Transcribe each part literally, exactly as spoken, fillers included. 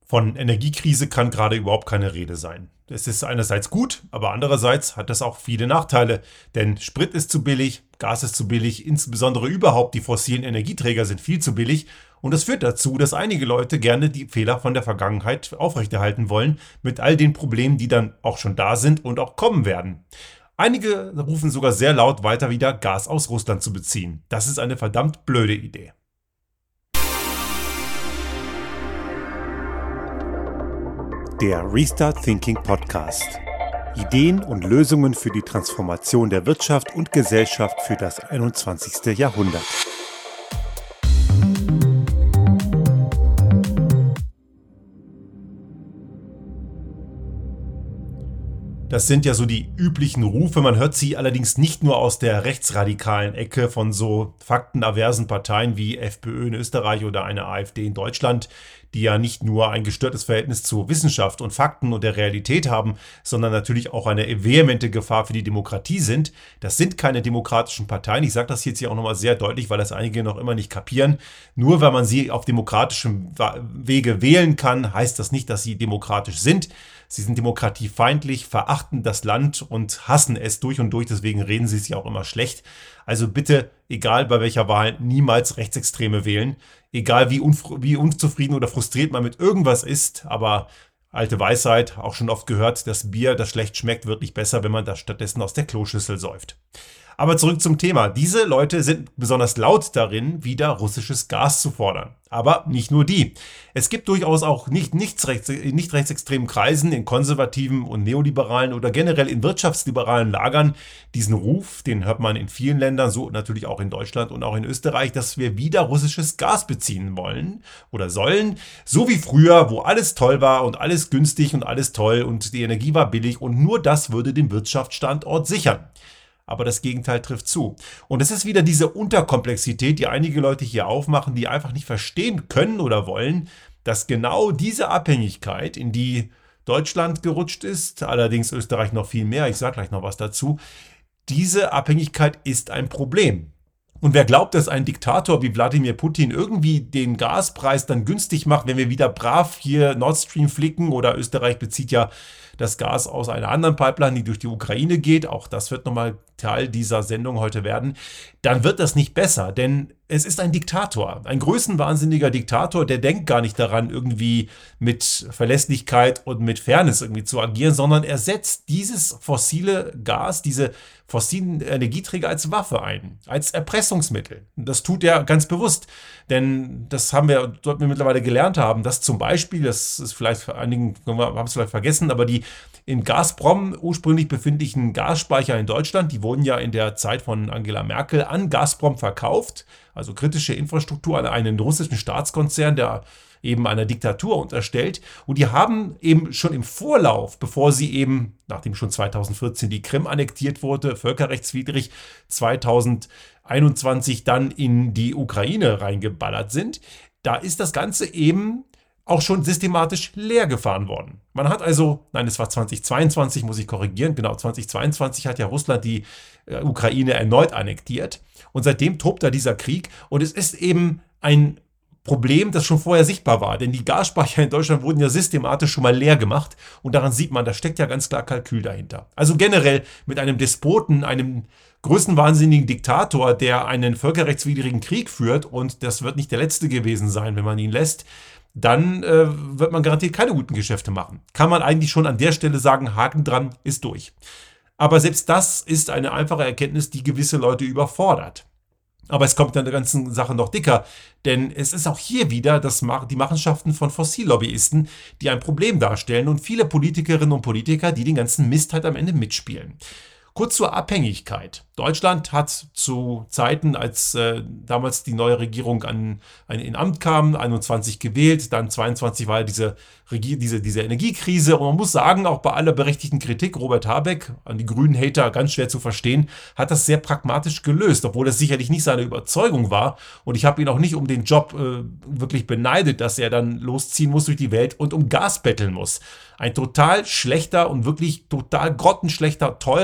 Von Energiekrise kann gerade überhaupt keine Rede sein. Es ist einerseits gut, aber andererseits hat das auch viele Nachteile. Denn Sprit ist zu billig, Gas ist zu billig, insbesondere überhaupt die fossilen Energieträger sind viel zu billig. Und das führt dazu, dass einige Leute gerne die Fehler von der Vergangenheit aufrechterhalten wollen, mit all den Problemen, die dann auch schon da sind und auch kommen werden. Einige rufen sogar sehr laut weiter wieder, Gas aus Russland zu beziehen. Das ist eine verdammt blöde Idee. Der Restart Thinking Podcast. Ideen und Lösungen für die Transformation der Wirtschaft und Gesellschaft für das einundzwanzigste. Jahrhundert. Das sind ja so die üblichen Rufe, man hört sie allerdings nicht nur aus der rechtsradikalen Ecke von so faktenaversen Parteien wie FPÖ in Österreich oder eine AfD in Deutschland, die ja nicht nur ein gestörtes Verhältnis zu Wissenschaft und Fakten und der Realität haben, sondern natürlich auch eine vehemente Gefahr für die Demokratie sind. Das sind keine demokratischen Parteien. Ich sage das jetzt hier auch nochmal sehr deutlich, weil das einige noch immer nicht kapieren. Nur weil man sie auf demokratischem Wege wählen kann, heißt das nicht, dass sie demokratisch sind. Sie sind demokratiefeindlich, verachten das Land und hassen es durch und durch, deswegen reden sie es ja auch immer schlecht. Also bitte, egal bei welcher Wahl, niemals Rechtsextreme wählen. Egal wie, unf- wie unzufrieden oder frustriert man mit irgendwas ist, aber alte Weisheit, auch schon oft gehört, das Bier, das schlecht schmeckt, wird nicht besser, wenn man das stattdessen aus der Kloschüssel säuft. Aber zurück zum Thema. Diese Leute sind besonders laut darin, wieder russisches Gas zu fordern. Aber nicht nur die. Es gibt durchaus auch nicht, nichts rechts, in nicht rechtsextremen Kreisen, in konservativen und neoliberalen oder generell in wirtschaftsliberalen Lagern diesen Ruf, den hört man in vielen Ländern, so natürlich auch in Deutschland und auch in Österreich, dass wir wieder russisches Gas beziehen wollen oder sollen. So wie früher, wo alles toll war und alles günstig und alles toll und die Energie war billig und nur das würde den Wirtschaftsstandort sichern. Aber das Gegenteil trifft zu. Und es ist wieder diese Unterkomplexität, die einige Leute hier aufmachen, die einfach nicht verstehen können oder wollen, dass genau diese Abhängigkeit, in die Deutschland gerutscht ist, allerdings Österreich noch viel mehr, ich sage gleich noch was dazu, diese Abhängigkeit ist ein Problem. Und wer glaubt, dass ein Diktator wie Wladimir Putin irgendwie den Gaspreis dann günstig macht, wenn wir wieder brav hier Nord Stream flicken, oder Österreich bezieht ja das Gas aus einer anderen Pipeline, die durch die Ukraine geht, auch das wird nochmal Teil dieser Sendung heute werden, dann wird das nicht besser, denn es ist ein Diktator, ein größenwahnsinniger Diktator, der denkt gar nicht daran, irgendwie mit Verlässlichkeit und mit Fairness irgendwie zu agieren, sondern er setzt dieses fossile Gas, diese fossilen Energieträger als Waffe ein, als Erpressungsmittel. Das tut er ganz bewusst, denn das haben wir, sollten wir mittlerweile gelernt haben, dass zum Beispiel, das ist vielleicht für einigen, haben es vielleicht vergessen, aber die in Gazprom ursprünglich befindlichen Gasspeicher in Deutschland, die wurden ja in der Zeit von Angela Merkel an Gazprom verkauft, also kritische Infrastruktur an einen russischen Staatskonzern, der eben einer Diktatur unterstellt. Und die haben eben schon im Vorlauf, bevor sie eben, nachdem schon zweitausendvierzehn die Krim annektiert wurde, völkerrechtswidrig zweitausendeinundzwanzig dann in die Ukraine reingeballert sind, da ist das Ganze eben auch schon systematisch leer gefahren worden. Man hat also, nein, es war zweitausendzweiundzwanzig, muss ich korrigieren, genau, zweitausendzweiundzwanzig hat ja Russland die äh, Ukraine erneut annektiert und seitdem tobt da dieser Krieg und es ist eben ein Problem, das schon vorher sichtbar war, denn die Gasspeicher in Deutschland wurden ja systematisch schon mal leer gemacht und daran sieht man, da steckt ja ganz klar Kalkül dahinter. Also generell mit einem Despoten, einem größenwahnsinnigen Diktator, der einen völkerrechtswidrigen Krieg führt, und das wird nicht der letzte gewesen sein, wenn man ihn lässt, dann äh, wird man garantiert keine guten Geschäfte machen. Kann man eigentlich schon an der Stelle sagen, Haken dran, ist durch. Aber selbst das ist eine einfache Erkenntnis, die gewisse Leute überfordert. Aber es kommt an der ganzen Sache noch dicker, denn es ist auch hier wieder das, die Machenschaften von Fossillobbyisten, die ein Problem darstellen und viele Politikerinnen und Politiker, die den ganzen Mist halt am Ende mitspielen. Kurz zur Abhängigkeit. Deutschland hat zu Zeiten, als äh, damals die neue Regierung an, an, in Amt kam, einundzwanzig gewählt, dann zweiundzwanzig war diese, Regier, diese, diese Energiekrise. Und man muss sagen, auch bei aller berechtigten Kritik, Robert Habeck, an die grünen Hater ganz schwer zu verstehen, hat das sehr pragmatisch gelöst, obwohl es sicherlich nicht seine Überzeugung war. Und ich habe ihn auch nicht um den Job äh, wirklich beneidet, dass er dann losziehen muss durch die Welt und um Gas betteln muss. Ein total schlechter und wirklich total grottenschlechter, teurer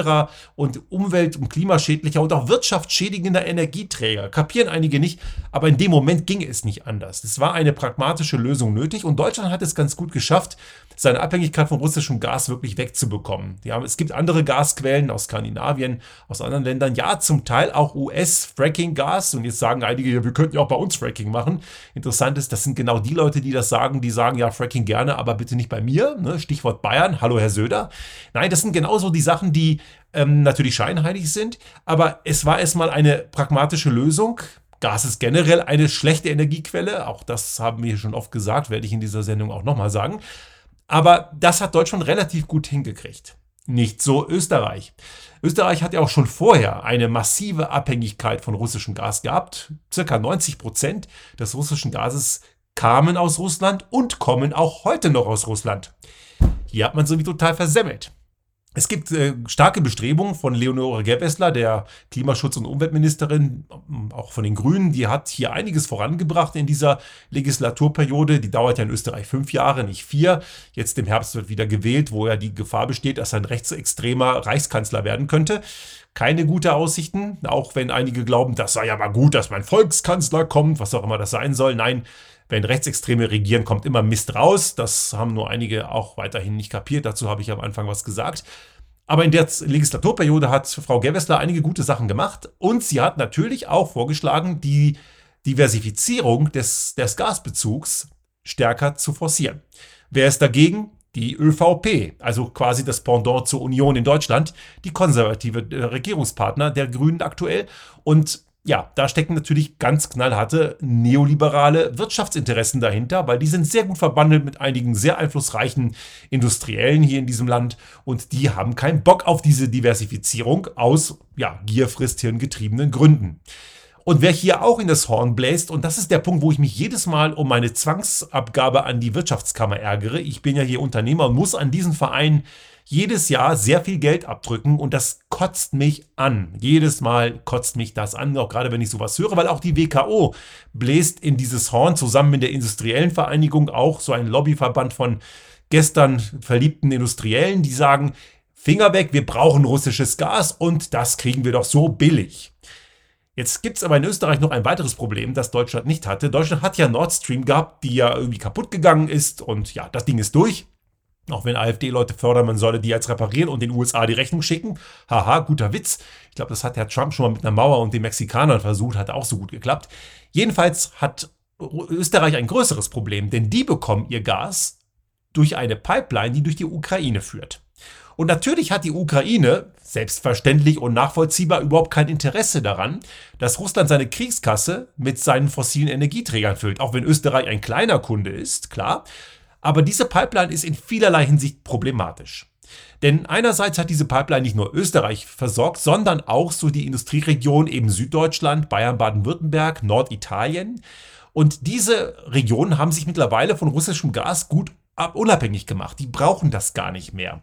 und umwelt- und klimaschädlicher und auch wirtschaftsschädigender Energieträger. Kapieren einige nicht, aber in dem Moment ging es nicht anders. Es war eine pragmatische Lösung nötig und Deutschland hat es ganz gut geschafft, seine Abhängigkeit von russischem Gas wirklich wegzubekommen. Ja, es gibt andere Gasquellen aus Skandinavien, aus anderen Ländern, ja zum Teil auch U S-Fracking-Gas und jetzt sagen einige, ja, wir könnten ja auch bei uns Fracking machen. Interessant ist, das sind genau die Leute, die das sagen, die sagen, ja Fracking gerne, aber bitte nicht bei mir, ne? Stichwort Bayern, hallo Herr Söder. Nein, das sind genauso die Sachen, die ähm, natürlich scheinheilig sind, aber es war erstmal eine pragmatische Lösung. Gas ist generell eine schlechte Energiequelle, auch das haben wir schon oft gesagt, werde ich in dieser Sendung auch nochmal sagen. Aber das hat Deutschland relativ gut hingekriegt. Nicht so Österreich. Österreich hat ja auch schon vorher eine massive Abhängigkeit von russischem Gas gehabt. Circa neunzig Prozent des russischen Gases kamen aus Russland und kommen auch heute noch aus Russland. Hier hat man so wie total versemmelt. Es gibt äh, starke Bestrebungen von Leonore Gewessler, der Klimaschutz- und Umweltministerin, auch von den Grünen. Die hat hier einiges vorangebracht in dieser Legislaturperiode. Die dauert ja in Österreich fünf Jahre, nicht vier. Jetzt im Herbst wird wieder gewählt, wo ja die Gefahr besteht, dass ein rechtsextremer Reichskanzler werden könnte. Keine gute Aussichten, auch wenn einige glauben, das sei ja mal gut, dass mein Volkskanzler kommt, was auch immer das sein soll. Nein, wenn Rechtsextreme regieren, kommt immer Mist raus. Das haben nur einige auch weiterhin nicht kapiert. Dazu habe ich am Anfang was gesagt. Aber in der Legislaturperiode hat Frau Gewessler einige gute Sachen gemacht. Und sie hat natürlich auch vorgeschlagen, die Diversifizierung des, des Gasbezugs stärker zu forcieren. Wer ist dagegen? Die ÖVP, also quasi das Pendant zur Union in Deutschland, die konservative Regierungspartner der Grünen aktuell. Und ja, da stecken natürlich ganz knallharte neoliberale Wirtschaftsinteressen dahinter, weil die sind sehr gut verbandelt mit einigen sehr einflussreichen Industriellen hier in diesem Land und die haben keinen Bock auf diese Diversifizierung aus, ja, Gier frisst Hirn getriebenen Gründen. Und wer hier auch in das Horn bläst, und das ist der Punkt, wo ich mich jedes Mal um meine Zwangsabgabe an die Wirtschaftskammer ärgere, ich bin ja hier Unternehmer und muss an diesen Verein jedes Jahr sehr viel Geld abdrücken und das kotzt mich an. Jedes Mal kotzt mich das an, auch gerade wenn ich sowas höre, weil auch die W K O bläst in dieses Horn zusammen mit der Industriellen Vereinigung, auch so ein Lobbyverband von gestern verliebten Industriellen, die sagen, Finger weg, wir brauchen russisches Gas und das kriegen wir doch so billig. Jetzt gibt es aber in Österreich noch ein weiteres Problem, das Deutschland nicht hatte. Deutschland hat ja Nord Stream gehabt, die ja irgendwie kaputt gegangen ist und ja, das Ding ist durch. Auch wenn AfD-Leute fördern, man solle die jetzt reparieren und den U S A die Rechnung schicken. Haha, guter Witz. Ich glaube, das hat Herr Trump schon mal mit einer Mauer und den Mexikanern versucht, hat auch so gut geklappt. Jedenfalls hat Österreich ein größeres Problem, denn die bekommen ihr Gas durch eine Pipeline, die durch die Ukraine führt. Und natürlich hat die Ukraine, selbstverständlich und nachvollziehbar, überhaupt kein Interesse daran, dass Russland seine Kriegskasse mit seinen fossilen Energieträgern füllt. Auch wenn Österreich ein kleiner Kunde ist, klar. Aber diese Pipeline ist in vielerlei Hinsicht problematisch. Denn einerseits hat diese Pipeline nicht nur Österreich versorgt, sondern auch so die Industrieregion eben Süddeutschland, Bayern, Baden-Württemberg, Norditalien. Und diese Regionen haben sich mittlerweile von russischem Gas gut unabhängig gemacht. Die brauchen das gar nicht mehr.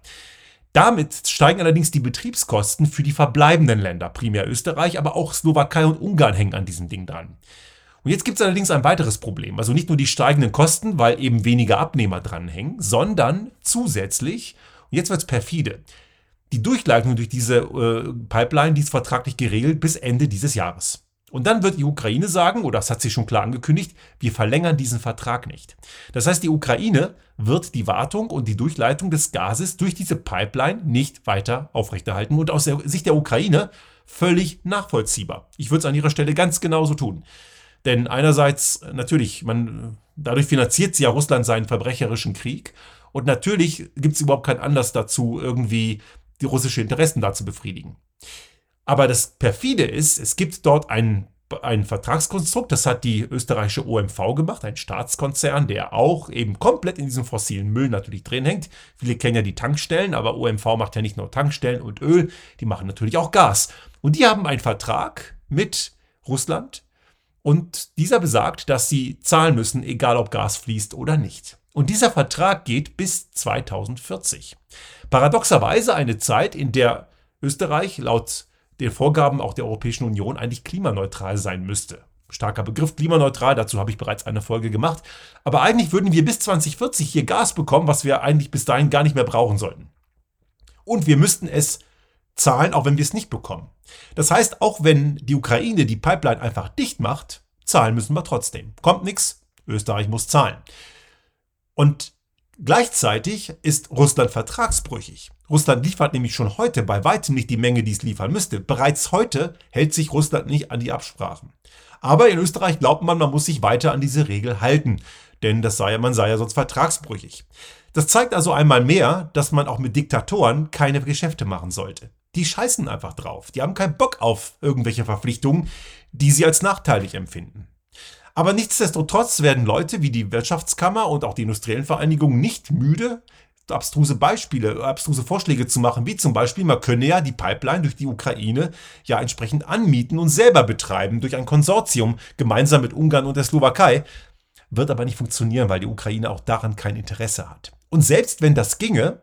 Damit steigen allerdings die Betriebskosten für die verbleibenden Länder, primär Österreich, aber auch Slowakei und Ungarn hängen an diesem Ding dran. Und jetzt gibt es allerdings ein weiteres Problem. Also nicht nur die steigenden Kosten, weil eben weniger Abnehmer dranhängen, sondern zusätzlich, und jetzt wird es perfide, die Durchleitung durch diese äh, Pipeline, die ist vertraglich geregelt bis Ende dieses Jahres. Und dann wird die Ukraine sagen, oder das hat sie schon klar angekündigt, wir verlängern diesen Vertrag nicht. Das heißt, die Ukraine wird die Wartung und die Durchleitung des Gases durch diese Pipeline nicht weiter aufrechterhalten. Und aus der Sicht der Ukraine völlig nachvollziehbar. Ich würde es an ihrer Stelle ganz genauso tun. Denn einerseits, natürlich, man, dadurch finanziert sie ja Russland seinen verbrecherischen Krieg. Und natürlich gibt es überhaupt keinen Anlass dazu, irgendwie die russischen Interessen da zu befriedigen. Aber das perfide ist, es gibt dort ein, ein Vertragskonstrukt, das hat die österreichische O M V gemacht, ein Staatskonzern, der auch eben komplett in diesem fossilen Müll natürlich drin hängt. Viele kennen ja die Tankstellen, aber O M V macht ja nicht nur Tankstellen und Öl, die machen natürlich auch Gas. Und die haben einen Vertrag mit Russland, und dieser besagt, dass sie zahlen müssen, egal ob Gas fließt oder nicht. Und dieser Vertrag geht bis zweitausendvierzig. Paradoxerweise eine Zeit, in der Österreich laut den Vorgaben auch der Europäischen Union eigentlich klimaneutral sein müsste. Starker Begriff, klimaneutral, dazu habe ich bereits eine Folge gemacht. Aber eigentlich würden wir bis zweitausendvierzig hier Gas bekommen, was wir eigentlich bis dahin gar nicht mehr brauchen sollten. Und wir müssten es zahlen, auch wenn wir es nicht bekommen. Das heißt, auch wenn die Ukraine die Pipeline einfach dicht macht, zahlen müssen wir trotzdem. Kommt nichts, Österreich muss zahlen. Und gleichzeitig ist Russland vertragsbrüchig. Russland liefert nämlich schon heute bei weitem nicht die Menge, die es liefern müsste. Bereits heute hält sich Russland nicht an die Absprachen. Aber in Österreich glaubt man, man muss sich weiter an diese Regel halten, denn das sei, man sei ja sonst vertragsbrüchig. Das zeigt also einmal mehr, dass man auch mit Diktatoren keine Geschäfte machen sollte. Die scheißen einfach drauf. Die haben keinen Bock auf irgendwelche Verpflichtungen, die sie als nachteilig empfinden. Aber nichtsdestotrotz werden Leute wie die Wirtschaftskammer und auch die industriellen Vereinigungen nicht müde, abstruse Beispiele, abstruse Vorschläge zu machen, wie zum Beispiel, man könne ja die Pipeline durch die Ukraine ja entsprechend anmieten und selber betreiben durch ein Konsortium, gemeinsam mit Ungarn und der Slowakei. Wird aber nicht funktionieren, weil die Ukraine auch daran kein Interesse hat. Und selbst wenn das ginge,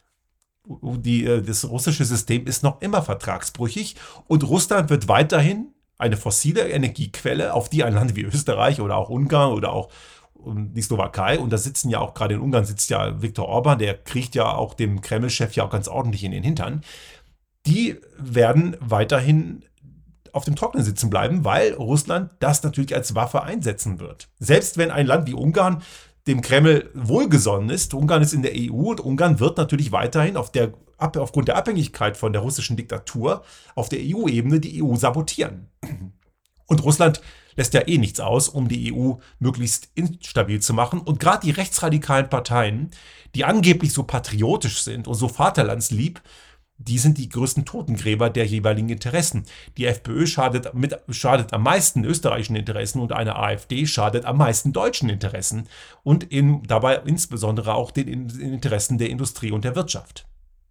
die, das russische System ist noch immer vertragsbrüchig und Russland wird weiterhin eine fossile Energiequelle, auf die ein Land wie Österreich oder auch Ungarn oder auch die Slowakei, und da sitzen ja auch, gerade in Ungarn sitzt ja Viktor Orban, der kriegt ja auch dem Kreml-Chef ja auch ganz ordentlich in den Hintern, die werden weiterhin auf dem Trockenen sitzen bleiben, weil Russland das natürlich als Waffe einsetzen wird. Selbst wenn ein Land wie Ungarn dem Kreml wohlgesonnen ist, Ungarn ist in der E U und Ungarn wird natürlich weiterhin auf der, aufgrund der Abhängigkeit von der russischen Diktatur auf der E U-Ebene die E U sabotieren. Und Russland lässt ja eh nichts aus, um die E U möglichst instabil zu machen. Und gerade die rechtsradikalen Parteien, die angeblich so patriotisch sind und so vaterlandslieb, die sind die größten Totengräber der jeweiligen Interessen. Die FPÖ schadet, mit, schadet am meisten österreichischen Interessen und eine AfD schadet am meisten deutschen Interessen und in, dabei insbesondere auch den, den Interessen der Industrie und der Wirtschaft.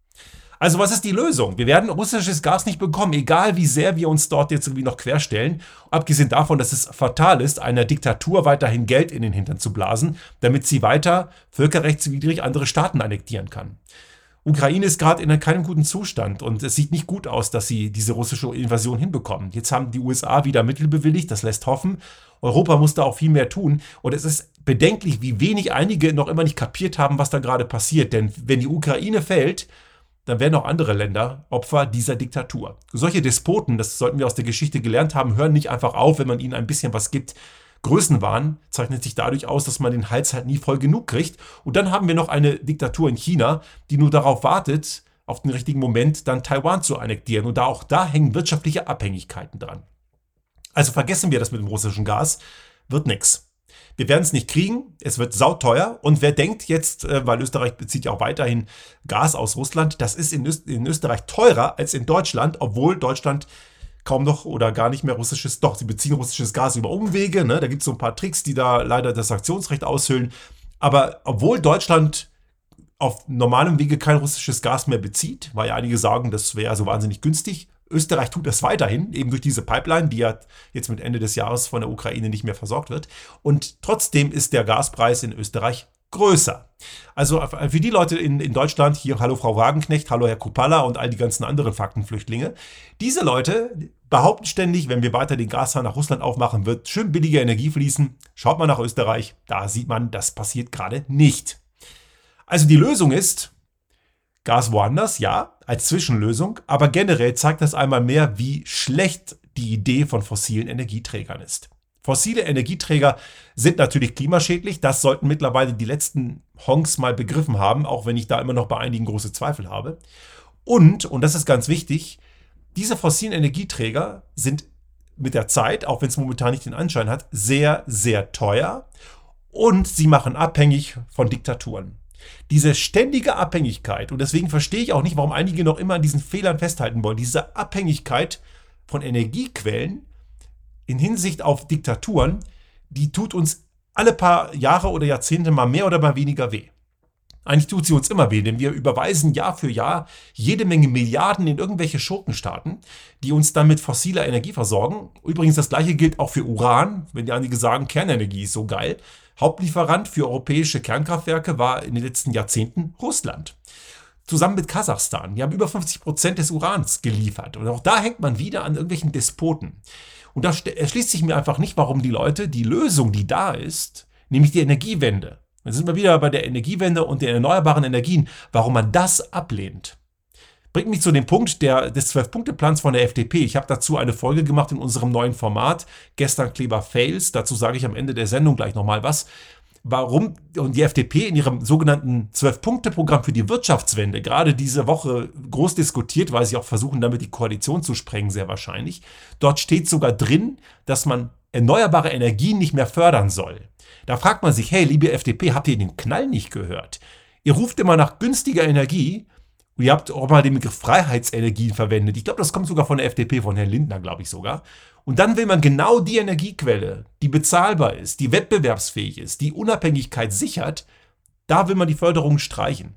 Also was ist die Lösung? Wir werden russisches Gas nicht bekommen, egal wie sehr wir uns dort jetzt irgendwie noch querstellen. Abgesehen davon, dass es fatal ist, einer Diktatur weiterhin Geld in den Hintern zu blasen, damit sie weiter völkerrechtswidrig andere Staaten annektieren kann. Ukraine ist gerade in keinem guten Zustand und es sieht nicht gut aus, dass sie diese russische Invasion hinbekommen. Jetzt haben die U S A wieder Mittel bewilligt, das lässt hoffen. Europa muss da auch viel mehr tun und es ist bedenklich, wie wenig einige noch immer nicht kapiert haben, was da gerade passiert. Denn wenn die Ukraine fällt, dann werden auch andere Länder Opfer dieser Diktatur. Solche Despoten, das sollten wir aus der Geschichte gelernt haben, hören nicht einfach auf, wenn man ihnen ein bisschen was gibt. Größenwahn zeichnet sich dadurch aus, dass man den Hals halt nie voll genug kriegt. Und dann haben wir noch eine Diktatur in China, die nur darauf wartet, auf den richtigen Moment dann Taiwan zu annektieren. Und da auch da hängen wirtschaftliche Abhängigkeiten dran. Also vergessen wir das mit dem russischen Gas, wird nix. Wir werden es nicht kriegen, es wird sauteuer. Und wer denkt jetzt, weil Österreich bezieht ja auch weiterhin Gas aus Russland, das ist in, Öst- in Österreich teurer als in Deutschland, obwohl Deutschland kaum noch oder gar nicht mehr russisches, doch, sie beziehen russisches Gas über Umwege, ne? Da gibt es so ein paar Tricks, die da leider das Sanktionsrecht aushöhlen. Aber obwohl Deutschland auf normalem Wege kein russisches Gas mehr bezieht, weil ja einige sagen, das wäre so wahnsinnig günstig, Österreich tut das weiterhin, eben durch diese Pipeline, die ja jetzt mit Ende des Jahres von der Ukraine nicht mehr versorgt wird. Und trotzdem ist der Gaspreis in Österreich größer. Also für die Leute in, in Deutschland, hier hallo Frau Wagenknecht, hallo Herr Kupala und all die ganzen anderen Faktenflüchtlinge, diese Leute behaupten ständig, wenn wir weiter den Gashahn nach Russland aufmachen, wird schön billige Energie fließen. Schaut mal nach Österreich, da sieht man, das passiert gerade nicht. Also die Lösung ist, Gas woanders, ja, als Zwischenlösung, aber generell zeigt das einmal mehr, wie schlecht die Idee von fossilen Energieträgern ist. Fossile Energieträger sind natürlich klimaschädlich, das sollten mittlerweile die letzten Honks mal begriffen haben, auch wenn ich da immer noch bei einigen große Zweifel habe. Und, und das ist ganz wichtig, diese fossilen Energieträger sind mit der Zeit, auch wenn es momentan nicht den Anschein hat, sehr, sehr teuer und sie machen abhängig von Diktaturen. Diese ständige Abhängigkeit, und deswegen verstehe ich auch nicht, warum einige noch immer an diesen Fehlern festhalten wollen, diese Abhängigkeit von Energiequellen in Hinsicht auf Diktaturen, die tut uns alle paar Jahre oder Jahrzehnte mal mehr oder mal weniger weh. Eigentlich tut sie uns immer weh, denn wir überweisen Jahr für Jahr jede Menge Milliarden in irgendwelche Schurkenstaaten, die uns dann mit fossiler Energie versorgen. Übrigens, das gleiche gilt auch für Uran, wenn die einige sagen, Kernenergie ist so geil. Hauptlieferant für europäische Kernkraftwerke war in den letzten Jahrzehnten Russland. Zusammen mit Kasachstan. Die haben über fünfzig Prozent des Urans geliefert. Und auch da hängt man wieder an irgendwelchen Despoten. Und da erschließt sich mir einfach nicht, warum die Leute die Lösung, die da ist, nämlich die Energiewende, dann sind wir wieder bei der Energiewende und den erneuerbaren Energien, warum man das ablehnt. Bringt mich zu dem Punkt der, des zwölf-Punkte-Plans von der F D P. Ich habe dazu eine Folge gemacht in unserem neuen Format, Gestern Kleber Fails. Dazu sage ich am Ende der Sendung gleich nochmal was. Warum und die F D P in ihrem sogenannten zwölf-Punkte-Programm für die Wirtschaftswende gerade diese Woche groß diskutiert, weil sie auch versuchen, damit die Koalition zu sprengen, sehr wahrscheinlich. Dort steht sogar drin, dass man erneuerbare Energien nicht mehr fördern soll. Da fragt man sich, hey, liebe F D P, habt ihr den Knall nicht gehört? Ihr ruft immer nach günstiger Energie. Und ihr habt auch mal den Begriff Freiheitsenergien verwendet. Ich glaube, das kommt sogar von der F D P, von Herrn Lindner, glaube ich sogar. Und dann will man genau die Energiequelle, die bezahlbar ist, die wettbewerbsfähig ist, die Unabhängigkeit sichert, da will man die Förderung streichen.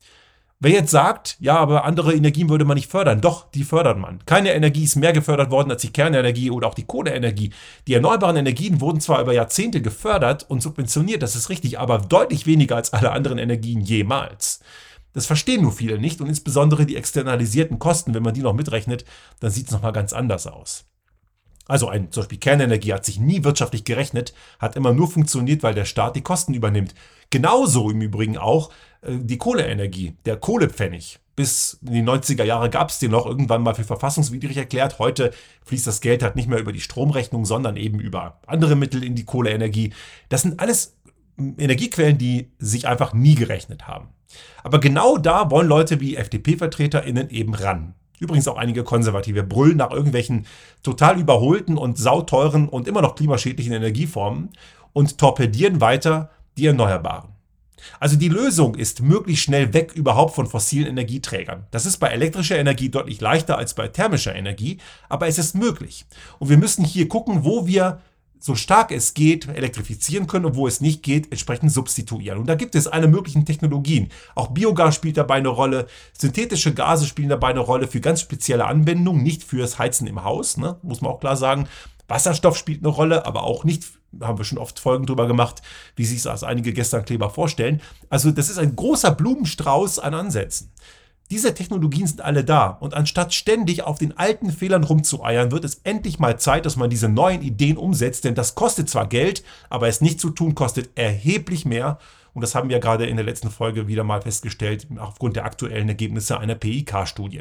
Wer jetzt sagt, ja, aber andere Energien würde man nicht fördern, doch, die fördert man. Keine Energie ist mehr gefördert worden als die Kernenergie oder auch die Kohleenergie. Die erneuerbaren Energien wurden zwar über Jahrzehnte gefördert und subventioniert, das ist richtig, aber deutlich weniger als alle anderen Energien jemals. Das verstehen nur viele nicht und insbesondere die externalisierten Kosten, wenn man die noch mitrechnet, dann sieht es nochmal ganz anders aus. Also ein, zum Beispiel Kernenergie hat sich nie wirtschaftlich gerechnet, hat immer nur funktioniert, weil der Staat die Kosten übernimmt. Genauso im Übrigen auch äh, die Kohleenergie, der Kohlepfennig. Bis in die neunziger Jahre gab es den noch, irgendwann mal für verfassungswidrig erklärt. Heute fließt das Geld halt nicht mehr über die Stromrechnung, sondern eben über andere Mittel in die Kohleenergie. Das sind alles Energiequellen, die sich einfach nie gerechnet haben. Aber genau da wollen Leute wie F D P-VertreterInnen eben ran. Übrigens auch einige Konservative brüllen nach irgendwelchen total überholten und sauteuren und immer noch klimaschädlichen Energieformen und torpedieren weiter die Erneuerbaren. Also die Lösung ist möglichst schnell weg überhaupt von fossilen Energieträgern. Das ist bei elektrischer Energie deutlich leichter als bei thermischer Energie, aber es ist möglich. Und wir müssen hier gucken, wo wir so stark es geht, elektrifizieren können und wo es nicht geht, entsprechend substituieren. Und da gibt es alle möglichen Technologien. Auch Biogas spielt dabei eine Rolle, synthetische Gase spielen dabei eine Rolle für ganz spezielle Anwendungen, nicht fürs Heizen im Haus, ne? Muss man auch klar sagen. Wasserstoff spielt eine Rolle, aber auch nicht, haben wir schon oft Folgen drüber gemacht, wie sich das einige Gestern Kleber vorstellen. Also das ist ein großer Blumenstrauß an Ansätzen. Diese Technologien sind alle da und anstatt ständig auf den alten Fehlern rumzueiern, wird es endlich mal Zeit, dass man diese neuen Ideen umsetzt, denn das kostet zwar Geld, aber es nicht zu tun kostet erheblich mehr und das haben wir gerade in der letzten Folge wieder mal festgestellt, aufgrund der aktuellen Ergebnisse einer P I K-Studie.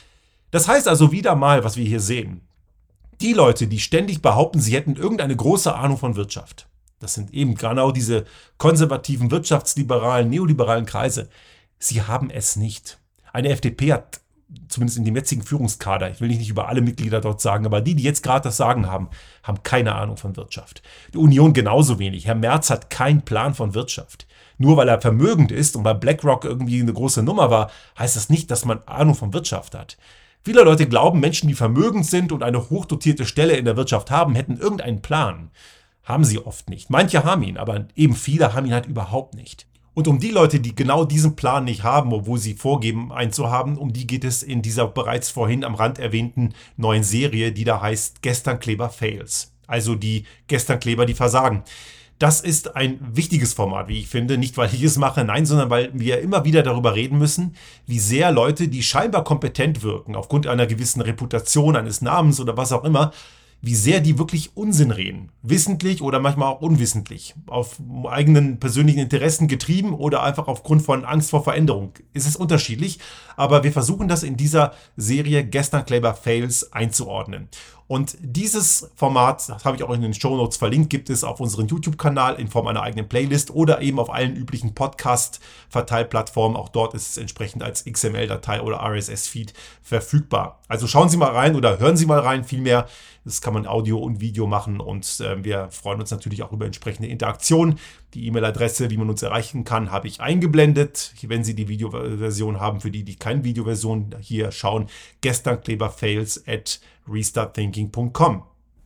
Das heißt also wieder mal, was wir hier sehen, die Leute, die ständig behaupten, sie hätten irgendeine große Ahnung von Wirtschaft, das sind eben genau diese konservativen, wirtschaftsliberalen, neoliberalen Kreise, sie haben es nicht. Eine F D P hat, zumindest in dem jetzigen Führungskader, ich will nicht über alle Mitglieder dort sagen, aber die, die jetzt gerade das Sagen haben, haben keine Ahnung von Wirtschaft. Die Union genauso wenig. Herr Merz hat keinen Plan von Wirtschaft. Nur weil er vermögend ist und bei BlackRock irgendwie eine große Nummer war, heißt das nicht, dass man Ahnung von Wirtschaft hat. Viele Leute glauben, Menschen, die vermögend sind und eine hochdotierte Stelle in der Wirtschaft haben, hätten irgendeinen Plan. Haben sie oft nicht. Manche haben ihn, aber eben viele haben ihn halt überhaupt nicht. Und um die Leute, die genau diesen Plan nicht haben, obwohl sie vorgeben, einen zu haben, um die geht es in dieser bereits vorhin am Rand erwähnten neuen Serie, die da heißt Gestern Kleber Fails. Also die Gestern Kleber, die versagen. Das ist ein wichtiges Format, wie ich finde. Nicht, weil ich es mache, nein, sondern weil wir immer wieder darüber reden müssen, wie sehr Leute, die scheinbar kompetent wirken, aufgrund einer gewissen Reputation, eines Namens oder was auch immer, wie sehr die wirklich Unsinn reden. Wissentlich oder manchmal auch unwissentlich. Auf eigenen persönlichen Interessen getrieben oder einfach aufgrund von Angst vor Veränderung. Es ist unterschiedlich, aber wir versuchen das in dieser Serie Gestern Kleber Fails einzuordnen. Und dieses Format, das habe ich auch in den Shownotes verlinkt, gibt es auf unserem YouTube-Kanal in Form einer eigenen Playlist oder eben auf allen üblichen Podcast-Verteilplattformen. Auch dort ist es entsprechend als X M L-Datei oder R S S-Feed verfügbar. Also schauen Sie mal rein oder hören Sie mal rein vielmehr. Das kann man Audio und Video machen und äh, wir freuen uns natürlich auch über entsprechende Interaktion. Die E-Mail-Adresse, wie man uns erreichen kann, habe ich eingeblendet. Wenn Sie die Videoversion haben, für die, die keine Videoversion hier schauen, gesternkleberfails at restartthinking punkt com.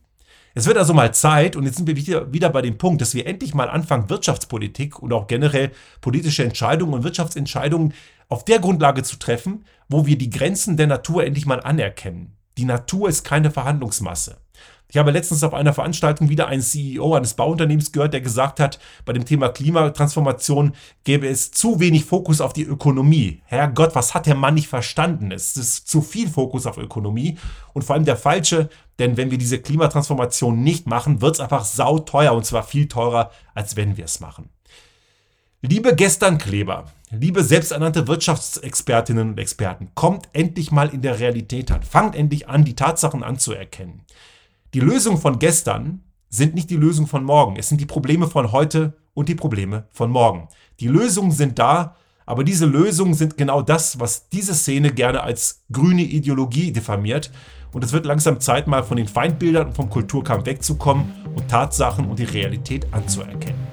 Es wird also mal Zeit, und jetzt sind wir wieder, wieder bei dem Punkt, dass wir endlich mal anfangen, Wirtschaftspolitik und auch generell politische Entscheidungen und Wirtschaftsentscheidungen auf der Grundlage zu treffen, wo wir die Grenzen der Natur endlich mal anerkennen. Die Natur ist keine Verhandlungsmasse. Ich habe letztens auf einer Veranstaltung wieder einen C E O eines Bauunternehmens gehört, der gesagt hat, bei dem Thema Klimatransformation gäbe es zu wenig Fokus auf die Ökonomie. Herrgott, was hat der Mann nicht verstanden? Es ist zu viel Fokus auf Ökonomie und vor allem der falsche, denn wenn wir diese Klimatransformation nicht machen, wird es einfach sauteuer und zwar viel teurer, als wenn wir es machen. Liebe Gesternkleber, Liebe selbsternannte Wirtschaftsexpertinnen und Experten, kommt endlich mal in der Realität an. Fangt endlich an, die Tatsachen anzuerkennen. Die Lösungen von gestern sind nicht die Lösung von morgen. Es sind die Probleme von heute und die Probleme von morgen. Die Lösungen sind da, aber diese Lösungen sind genau das, was diese Szene gerne als grüne Ideologie diffamiert. Und es wird langsam Zeit, mal von den Feindbildern und vom Kulturkampf wegzukommen und Tatsachen und die Realität anzuerkennen.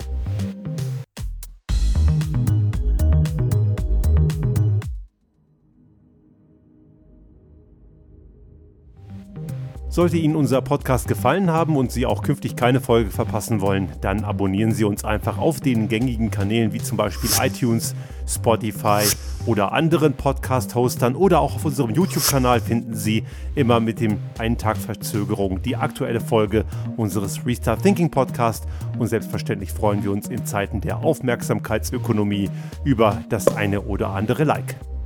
Sollte Ihnen unser Podcast gefallen haben und Sie auch künftig keine Folge verpassen wollen, dann abonnieren Sie uns einfach auf den gängigen Kanälen wie zum Beispiel iTunes, Spotify oder anderen Podcast-Hostern oder auch auf unserem YouTube-Kanal finden Sie immer mit dem einen Tag Verzögerung die aktuelle Folge unseres Restart Thinking Podcast und selbstverständlich freuen wir uns in Zeiten der Aufmerksamkeitsökonomie über das eine oder andere Like.